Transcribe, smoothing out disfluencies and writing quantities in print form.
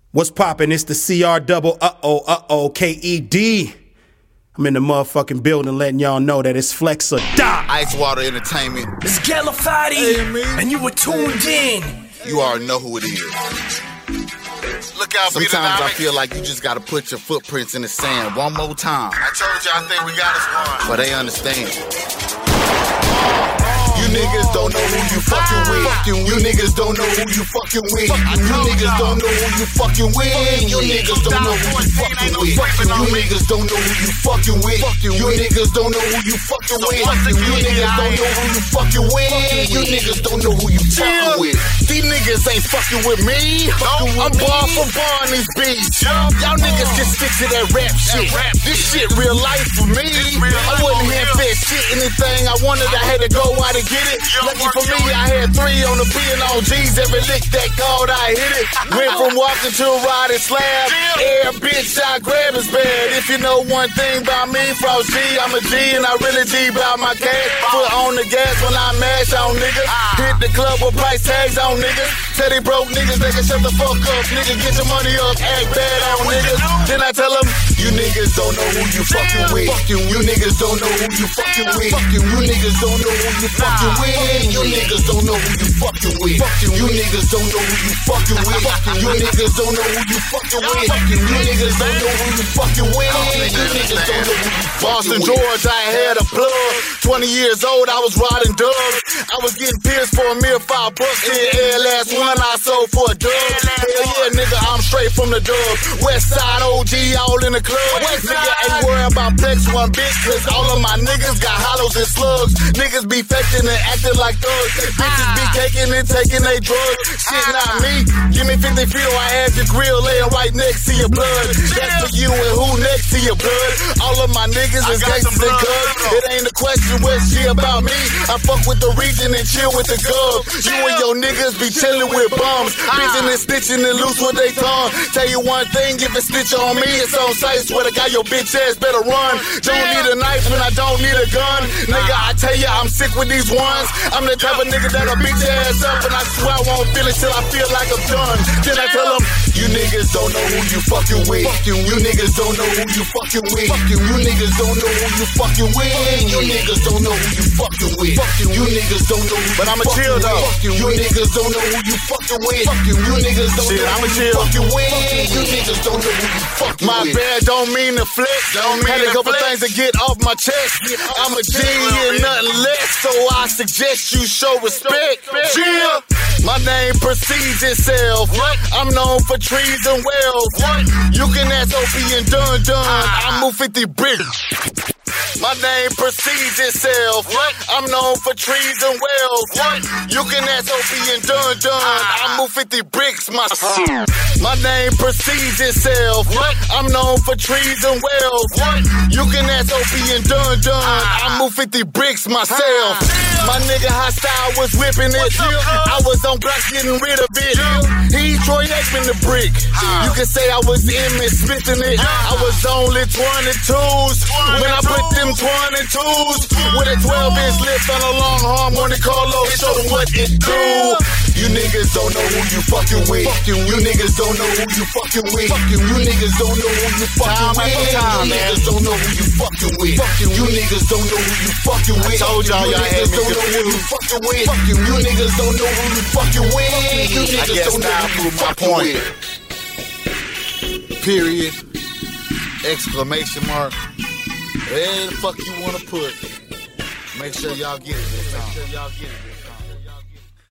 What's poppin'? It's the CR-KED. I'm in the motherfucking building letting y'all know that it's Flex or Die. Icewater Entertainment. It's Galafati, and you were tuned in. You already know who it is. Look out, sometimes I feel like you just gotta put your footprints in the sand one more time. I told you I think we got us one. But they understand. You niggas don't know who you fucking with. You niggas don't know who you fucking with. You niggas don't know who you fucking with. You niggas don't know who you fucking with. You niggas don't know who you fucking with. You niggas don't know who you fucking with. You niggas don't know who you fucking with. You niggas don't know who you fucking with. These niggas ain't fucking with me. I'm bar for bar in these beats. Y'all niggas just stick to that rap shit. This shit real life for me. I wasn't here for shit. Anything I wanted, I had to go out and get it. Lucky for me, I had 3 on the P and on G's. Every lick that called, I hit it. Went from walking to a riding slab. Air bitch, I grab his bed. If you know one thing about me, Frost G, I'm a G and I really G about my cash. Foot on the gas when I mash on niggas. Hit the club with price tags on niggas. Tell they broke niggas they can shut the fuck up. Nigga, get your money up, act bad on niggas. Then I tell them, you niggas don't know who you fucking with. You niggas don't know who you fucking with. You niggas don't know who you fucking with. You niggas don't know who you fucking with. You niggas don't know who you fucking with. You niggas don't know who you fucking with. You niggas don't know who you fucking with. You niggas don't know who you fucking with. Boston, Georgia, I had a plug. 20 years old, I was riding dubs. I was getting pierced for a mere $5. Air last one I sold for a dub. Hell yeah, nigga, I'm straight from the dub. West Side OG, all in the club. Nigga ain't worried about Plex one bitch, cause all of my niggas got hollows and slugs. Niggas be faking and acting like thugs. Bitches be taking and taking they drugs. Shit, not me. Give me 50 feet or I had your grill laying right next to your blood. That's for you and who next to your blood. All of my niggas is gangsters and cubs. It ain't a question what she about me. I fuck with the region and chill with the gub. You and your niggas be chilling with bums. Bitching and snitching and loose with they tongue. Tell you one thing, if it snitch on me, it's on sight. Swear to God, your bitch ass better run. Don't need a knife when I don't need a gun. Nigga, I tell ya, I'm sick with these ones. I'm the type of nigga that'll beat your ass up, and I swear I won't feel it till I feel like I'm done. Then I tell them, you niggas don't know who you fucking with. You niggas don't know who you fucking with. You niggas don't know who you fucking with. You niggas don't know who you fucking with. You niggas don't know who. But I'ma chill though. You niggas don't know who you fucking with. You niggas don't know who you fucking with. You niggas don't know who you fucking with. My bad don't mean to flex. Had a couple things to get off my chest. I'm a G and nothing less, so I suggest you show respect. Yeah. My name precedes itself. I'm known for trees and wells. You can ask Opie and Dun Dun. I move 50 bricks. My name precedes itself. I'm known for trees and wells. You can ask Opie and Dun Dun. I move 50 bricks myself. My name precedes itself. I'm known for trees and wells. You can ask Opie and Dun Dun. I move 50 bricks myself. My nigga Hostile was whipping it. I was on Glock getting rid of it. He Troy Aikman the brick. You can say I was Emmitt Smith in it. I was only 22s when I put them 22s with a 12-inch lift on a long harmonic Carlo. Show them what it do. You niggas don't know who you fucking with. You niggas don't know who you fucking with. You niggas don't know who you fucking with. You niggas don't know who you fucking with. You niggas don't know who you fucking with. I told y'all y'all had me confused. You niggas don't know who you fucking with. You niggas don't know who you fucking with. Period. Exclamation mark. Where the fuck you wanna put? Make sure y'all get it this time.